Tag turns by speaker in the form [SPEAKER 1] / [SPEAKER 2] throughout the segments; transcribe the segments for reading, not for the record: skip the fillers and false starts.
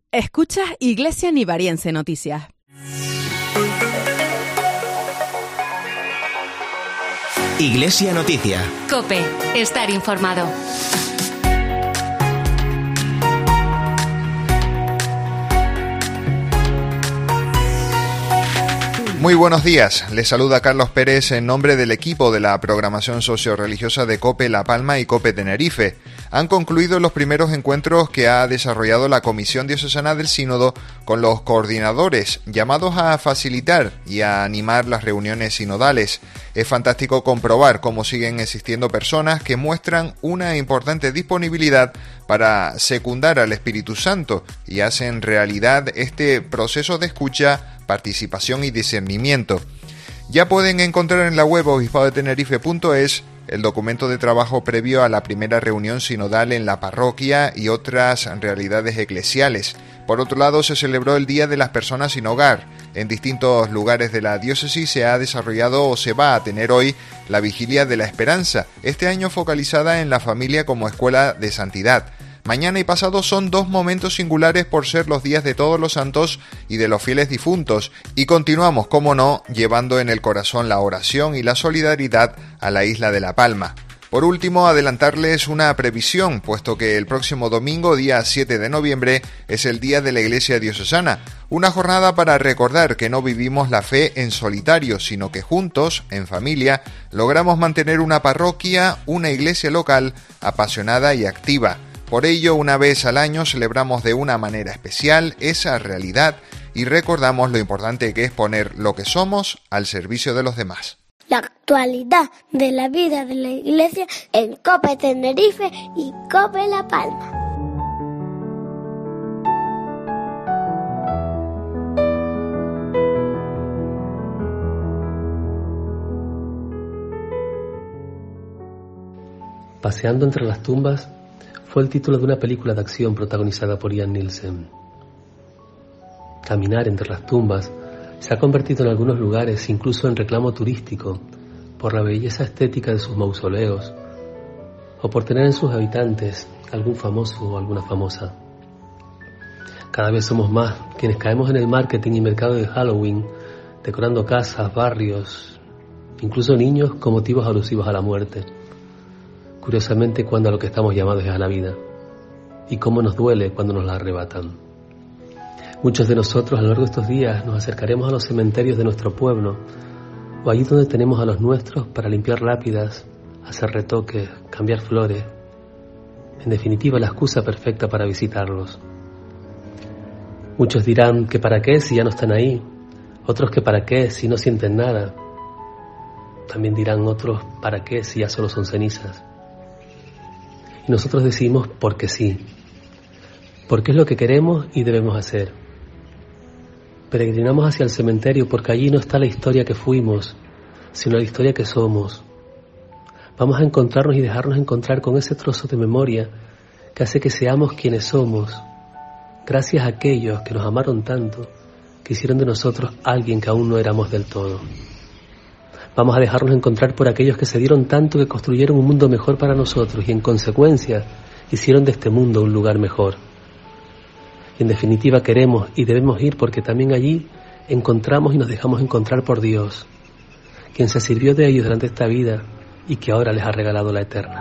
[SPEAKER 1] Escuchas Iglesia Nivariense Noticias.
[SPEAKER 2] Iglesia Noticia.
[SPEAKER 3] COPE. Estar informado.
[SPEAKER 4] Muy buenos días, les saluda Carlos Pérez en nombre del equipo de la programación socio-religiosa de COPE La Palma y COPE Tenerife. Han concluido los primeros encuentros que ha desarrollado la Comisión Diocesana del Sínodo con los coordinadores, llamados a facilitar y a animar las reuniones sinodales. Es fantástico comprobar cómo siguen existiendo personas que muestran una importante disponibilidad para secundar al Espíritu Santo y hacen realidad este proceso de escucha, participación y discernimiento. Ya pueden encontrar en la web obispadodetenerife.es el documento de trabajo previo a la primera reunión sinodal en la parroquia y otras realidades eclesiales. Por otro lado, se celebró el Día de las Personas sin Hogar. En distintos lugares de la diócesis se ha desarrollado o se va a tener hoy la Vigilia de la Esperanza, este año focalizada en la familia como escuela de santidad. Mañana y pasado son dos momentos singulares por ser los días de todos los santos y de los fieles difuntos, y continuamos, como no, llevando en el corazón la oración y la solidaridad a la isla de La Palma. Por último, adelantarles una previsión, puesto que el próximo domingo, día 7 de noviembre, es el Día de la Iglesia Diocesana, una jornada para recordar que no vivimos la fe en solitario, sino que juntos, en familia, logramos mantener una parroquia, una iglesia local, apasionada y activa. Por ello, una vez al año celebramos de una manera especial esa realidad y recordamos lo importante que es poner lo que somos al servicio de los demás.
[SPEAKER 5] La actualidad de la vida de la Iglesia en COPE Tenerife y COPE La Palma.
[SPEAKER 6] Paseando entre las tumbas fue el título de una película de acción protagonizada por Ian Nielsen. Caminar entre las tumbas se ha convertido en algunos lugares incluso en reclamo turístico por la belleza estética de sus mausoleos o por tener en sus habitantes algún famoso o alguna famosa. Cada vez somos más quienes caemos en el marketing y mercado de Halloween, decorando casas, barrios, incluso niños con motivos alusivos a la muerte. Curiosamente, cuando a lo que estamos llamados es a la vida, y cómo nos duele cuando nos la arrebatan. Muchos de nosotros a lo largo de estos días nos acercaremos a los cementerios de nuestro pueblo, o allí donde tenemos a los nuestros para limpiar lápidas, hacer retoques, cambiar flores. En definitiva, la excusa perfecta para visitarlos. Muchos dirán que para qué si ya no están ahí, otros que para qué si no sienten nada. También dirán otros para qué si ya solo son cenizas. Y nosotros decimos porque sí, porque es lo que queremos y debemos hacer. Peregrinamos hacia el cementerio porque allí no está la historia que fuimos, sino la historia que somos. Vamos a encontrarnos y dejarnos encontrar con ese trozo de memoria que hace que seamos quienes somos, gracias a aquellos que nos amaron tanto, que hicieron de nosotros alguien que aún no éramos del todo. Vamos a dejarnos encontrar por aquellos que se dieron tanto que construyeron un mundo mejor para nosotros y en consecuencia hicieron de este mundo un lugar mejor. Y en definitiva queremos y debemos ir porque también allí encontramos y nos dejamos encontrar por Dios, quien se sirvió de ellos durante esta vida y que ahora les ha regalado la eterna.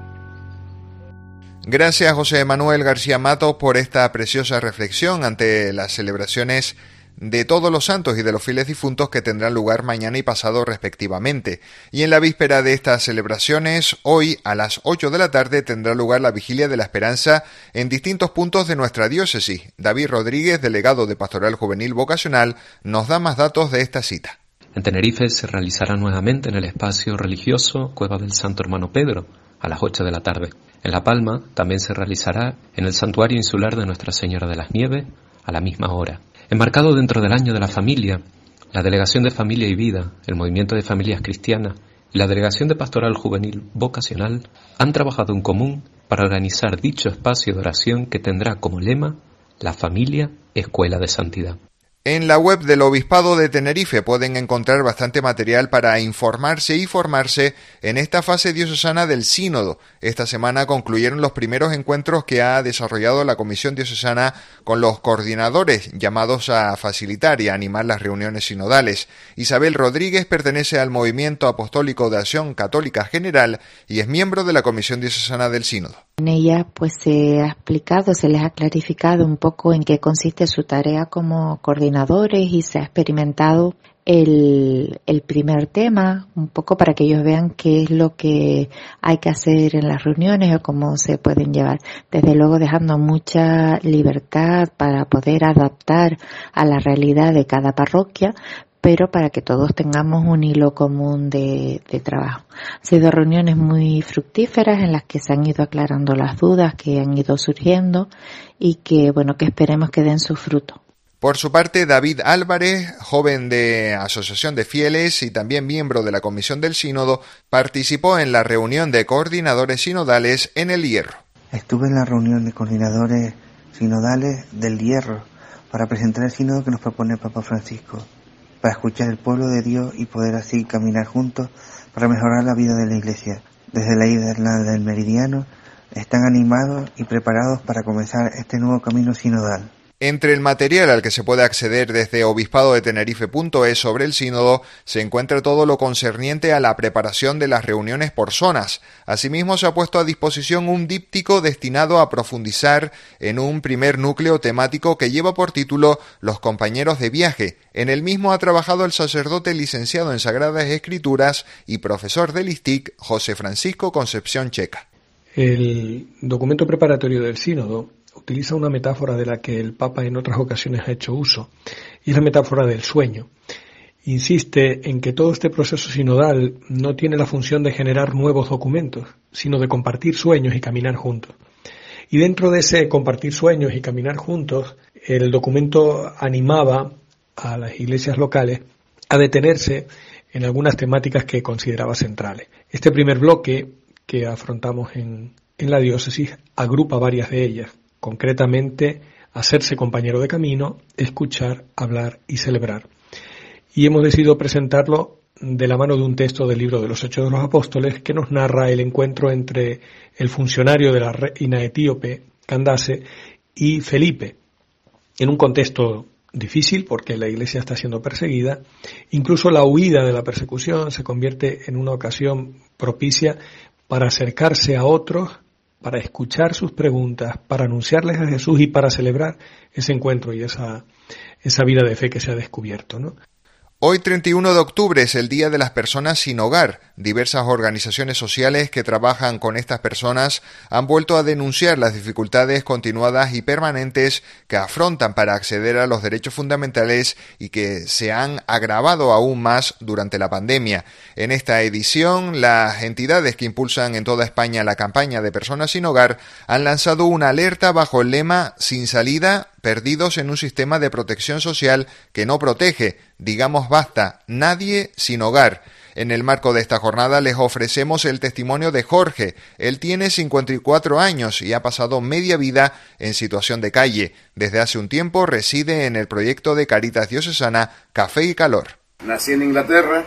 [SPEAKER 4] Gracias José Manuel García Matos por esta preciosa reflexión ante las celebraciones de todos los santos y de los fieles difuntos que tendrán lugar mañana y pasado respectivamente. Y en la víspera de estas celebraciones, hoy a las 8 de la tarde tendrá lugar la Vigilia de la Esperanza en distintos puntos de nuestra diócesis. David Rodríguez, delegado de Pastoral Juvenil Vocacional, nos da más datos de esta cita.
[SPEAKER 7] En Tenerife se realizará nuevamente en el espacio religioso Cueva del Santo Hermano Pedro, a las 8 de la tarde. En La Palma también se realizará en el Santuario Insular de Nuestra Señora de las Nieves, a la misma hora. Enmarcado dentro del Año de la Familia, la Delegación de Familia y Vida, el Movimiento de Familias Cristianas y la Delegación de Pastoral Juvenil Vocacional han trabajado en común para organizar dicho espacio de oración que tendrá como lema La Familia, Escuela de Santidad.
[SPEAKER 4] En la web del Obispado de Tenerife pueden encontrar bastante material para informarse y formarse en esta fase diocesana del Sínodo. Esta semana concluyeron los primeros encuentros que ha desarrollado la Comisión Diocesana con los coordinadores, llamados a facilitar y a animar las reuniones sinodales. Isabel Rodríguez pertenece al Movimiento Apostólico de Acción Católica General y es miembro de la Comisión Diocesana del Sínodo.
[SPEAKER 8] En ella pues se ha explicado, se les ha clarificado un poco en qué consiste su tarea como coordinadores y se ha experimentado el primer tema, un poco para que ellos vean qué es lo que hay que hacer en las reuniones o cómo se pueden llevar. Desde luego dejando mucha libertad para poder adaptar a la realidad de cada parroquia, pero para que todos tengamos un hilo común de trabajo. Han sido reuniones muy fructíferas en las que se han ido aclarando las dudas que han ido surgiendo y que esperemos que den su fruto.
[SPEAKER 4] Por su parte, David Álvarez, joven de Asociación de Fieles y también miembro de la Comisión del Sínodo, participó en la reunión de coordinadores sinodales en El Hierro.
[SPEAKER 9] Estuve en la reunión de coordinadores sinodales del Hierro para presentar el sínodo que nos propone el Papa Francisco, para escuchar el pueblo de Dios y poder así caminar juntos para mejorar la vida de la Iglesia. Desde la isla del Meridiano están animados y preparados para comenzar este nuevo camino sinodal.
[SPEAKER 4] Entre el material al que se puede acceder desde obispadodetenerife.es sobre el sínodo se encuentra todo lo concerniente a la preparación de las reuniones por zonas. Asimismo, se ha puesto a disposición un díptico destinado a profundizar en un primer núcleo temático que lleva por título Los compañeros de viaje. En el mismo ha trabajado el sacerdote licenciado en Sagradas Escrituras y profesor del ISTIC, José Francisco Concepción Checa.
[SPEAKER 10] El documento preparatorio del sínodo utiliza una metáfora de la que el Papa en otras ocasiones ha hecho uso, y es la metáfora del sueño. Insiste en que todo este proceso sinodal no tiene la función de generar nuevos documentos, sino de compartir sueños y caminar juntos. Y dentro de ese compartir sueños y caminar juntos, el documento animaba a las iglesias locales a detenerse en algunas temáticas que consideraba centrales. Este primer bloque que afrontamos en la diócesis agrupa varias de ellas. Concretamente, hacerse compañero de camino, escuchar, hablar y celebrar. Y hemos decidido presentarlo de la mano de un texto del libro de los Hechos de los Apóstoles que nos narra el encuentro entre el funcionario de la reina etíope, Candace, y Felipe, en un contexto difícil porque la iglesia está siendo perseguida. Incluso la huida de la persecución se convierte en una ocasión propicia para acercarse a otros, para escuchar sus preguntas, para anunciarles a Jesús y para celebrar ese encuentro y esa vida de fe que se ha descubierto, ¿no?
[SPEAKER 4] Hoy, 31 de octubre, es el Día de las Personas Sin Hogar. Diversas organizaciones sociales que trabajan con estas personas han vuelto a denunciar las dificultades continuadas y permanentes que afrontan para acceder a los derechos fundamentales y que se han agravado aún más durante la pandemia. En esta edición, las entidades que impulsan en toda España la campaña de Personas Sin Hogar han lanzado una alerta bajo el lema Sin salida, perdidos en un sistema de protección social que no protege. Digamos basta, nadie sin hogar. En el marco de esta jornada les ofrecemos el testimonio de Jorge. Él tiene 54 años y ha pasado media vida en situación de calle. Desde hace un tiempo reside en el proyecto de Caritas Diocesana Café y Calor.
[SPEAKER 11] Nací en Inglaterra,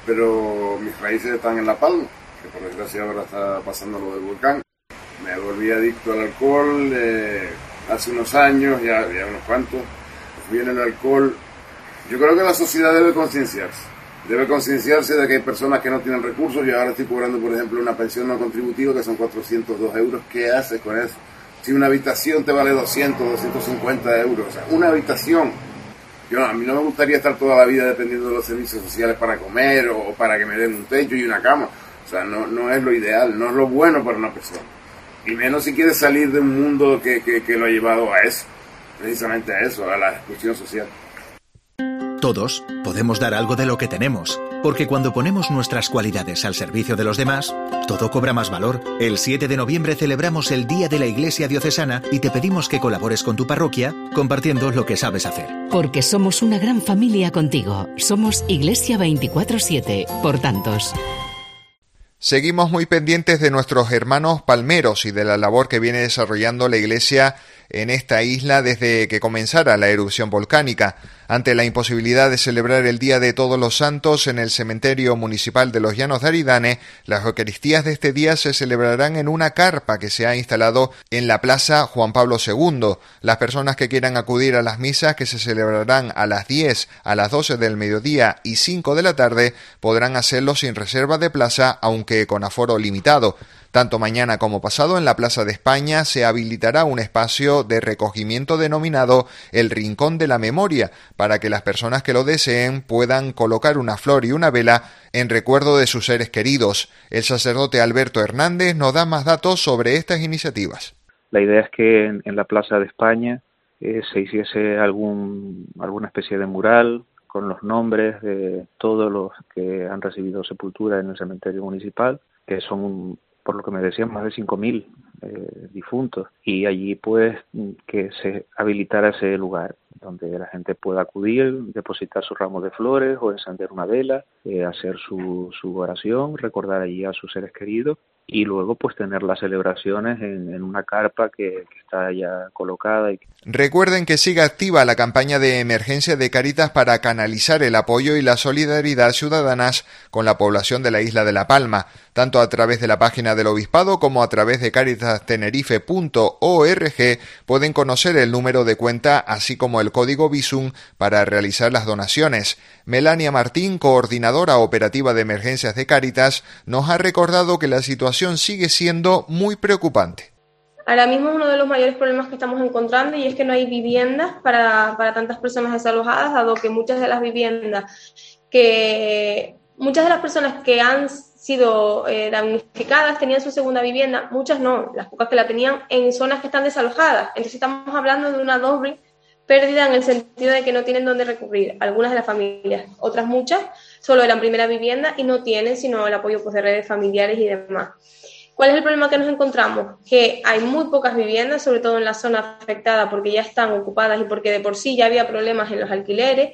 [SPEAKER 11] pero mis raíces están en La Palma, que por desgracia ahora está pasando lo del volcán. Me volví adicto al alcohol hace unos años, ya unos cuantos. Fui en el alcohol. Yo creo que la sociedad debe concienciarse de que hay personas que no tienen recursos. Yo ahora estoy cobrando, por ejemplo, una pensión no contributiva que son 402 euros. ¿Qué haces con eso? Si una habitación te vale 200, 250 euros, o sea, una habitación. A mí no me gustaría estar toda la vida dependiendo de los servicios sociales para comer o para que me den un techo y una cama. O sea, no es lo ideal, no es lo bueno para una persona. Y menos si quieres salir de un mundo que lo ha llevado a eso, precisamente a eso, a la exclusión social.
[SPEAKER 2] Todos podemos dar algo de lo que tenemos, porque cuando ponemos nuestras cualidades al servicio de los demás, todo cobra más valor. El 7 de noviembre celebramos el Día de la Iglesia Diocesana y te pedimos que colabores con tu parroquia compartiendo lo que sabes hacer.
[SPEAKER 3] Porque somos una gran familia contigo. Somos Iglesia 24/7, por tantos.
[SPEAKER 4] Seguimos muy pendientes de nuestros hermanos palmeros y de la labor que viene desarrollando la Iglesia en esta isla desde que comenzara la erupción volcánica. Ante la imposibilidad de celebrar el Día de Todos los Santos en el cementerio municipal de los Llanos de Aridane, las Eucaristías de este día se celebrarán en una carpa que se ha instalado en la Plaza Juan Pablo II. Las personas que quieran acudir a las misas, que se celebrarán a las 10, a las 12 del mediodía y 5 de la tarde, podrán hacerlo sin reserva de plaza, aunque con aforo limitado. Tanto mañana como pasado en la Plaza de España se habilitará un espacio de recogimiento denominado el Rincón de la Memoria, para que las personas que lo deseen puedan colocar una flor y una vela en recuerdo de sus seres queridos. El sacerdote Alberto Hernández nos da más datos sobre estas iniciativas.
[SPEAKER 12] La idea es que en la Plaza de España se hiciese alguna especie de mural con los nombres de todos los que han recibido sepultura en el cementerio municipal, que son, por lo que me decían, más de 5.000 difuntos, y allí pues que se habilitara ese lugar donde la gente pueda acudir, depositar sus ramos de flores o encender una vela, hacer su oración, recordar allí a sus seres queridos y luego pues tener las celebraciones en una carpa que está ya colocada.
[SPEAKER 4] Recuerden que sigue activa la campaña de emergencia de Cáritas para canalizar el apoyo y la solidaridad ciudadanas con la población de la isla de La Palma, tanto a través de la página del Obispado como a través de caritastenerife.org pueden conocer el número de cuenta así como el código Bizum para realizar las donaciones. Melania Martín, coordinadora operativa de emergencias de Cáritas, nos ha recordado que la situación sigue siendo muy preocupante.
[SPEAKER 13] Ahora mismo es uno de los mayores problemas que estamos encontrando y es que no hay viviendas para tantas personas desalojadas, dado que muchas de las personas que han sido damnificadas tenían su segunda vivienda, muchas no, las pocas que la tenían en zonas que están desalojadas. Entonces estamos hablando de una doble pérdida en el sentido de que no tienen dónde recurrir. Algunas de las familias, otras muchas, solo eran primera vivienda y no tienen sino el apoyo pues, de redes familiares y demás. ¿Cuál es el problema que nos encontramos? Que hay muy pocas viviendas, sobre todo en la zona afectada, porque ya están ocupadas y porque de por sí ya había problemas en los alquileres,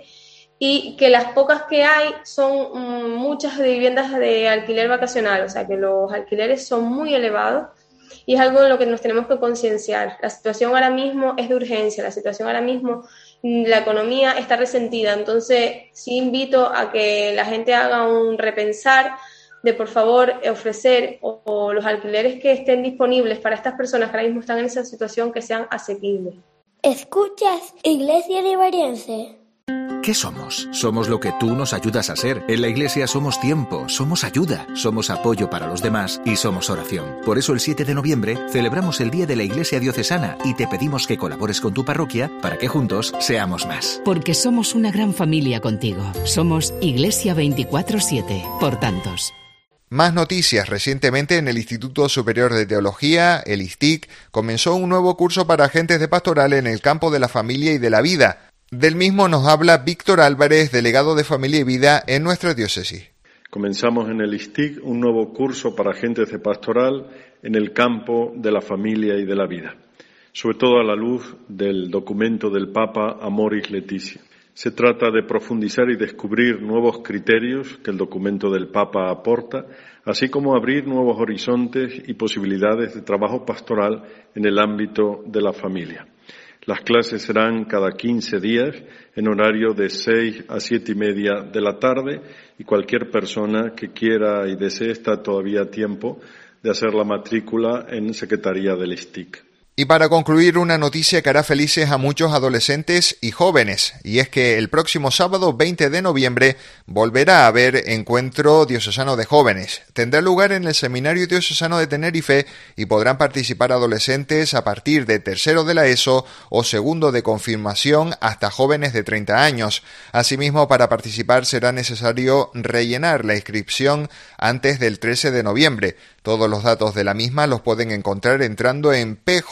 [SPEAKER 13] y que las pocas que hay son muchas de viviendas de alquiler vacacional, o sea que los alquileres son muy elevados y es algo en lo que nos tenemos que concienciar. La situación ahora mismo es de urgencia, la situación ahora mismo, la economía está resentida, entonces sí invito a que la gente haga un repensar de por favor ofrecer o los alquileres que estén disponibles para estas personas que ahora mismo están en esa situación que sean asequibles.
[SPEAKER 5] ¿Escuchas Iglesia Liberiense?
[SPEAKER 2] ¿Qué somos? Somos lo que tú nos ayudas a ser. En la Iglesia somos tiempo, somos ayuda, somos apoyo para los demás y somos oración. Por eso el 7 de noviembre celebramos el Día de la Iglesia Diocesana y te pedimos que colabores con tu parroquia para que juntos seamos más.
[SPEAKER 3] Porque somos una gran familia contigo. Somos Iglesia 24/7, por tantos.
[SPEAKER 4] Más noticias. Recientemente en el Instituto Superior de Teología, el ISTIC, comenzó un nuevo curso para agentes de pastoral en el campo de la familia y de la vida. Del mismo nos habla Víctor Álvarez, delegado de Familia y Vida en nuestra diócesis.
[SPEAKER 14] Comenzamos en el ISTIC un nuevo curso para agentes de pastoral en el campo de la familia y de la vida, sobre todo a la luz del documento del Papa Amoris Laetitia. Se trata de profundizar y descubrir nuevos criterios que el documento del Papa aporta, así como abrir nuevos horizontes y posibilidades de trabajo pastoral en el ámbito de la familia. Las clases serán cada 15 días en horario de 6 a 7:30 de la tarde y cualquier persona que quiera y desee está todavía a tiempo de hacer la matrícula en Secretaría del ISTIC.
[SPEAKER 4] Y para concluir, una noticia que hará felices a muchos adolescentes y jóvenes, y es que el próximo sábado 20 de noviembre volverá a haber Encuentro Diocesano de Jóvenes. Tendrá lugar en el Seminario Diocesano de Tenerife y podrán participar adolescentes a partir de tercero de la ESO o segundo de confirmación hasta jóvenes de 30 años. Asimismo, para participar será necesario rellenar la inscripción antes del 13 de noviembre. Todos los datos de la misma los pueden encontrar entrando en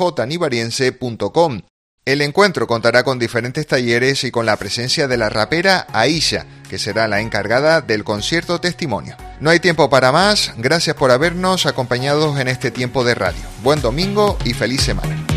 [SPEAKER 4] pjnivariense.com. El encuentro contará con diferentes talleres y con la presencia de la rapera Aisha, que será la encargada del concierto testimonio. No hay tiempo para más, gracias por habernos acompañado en este tiempo de radio. Buen domingo y feliz semana.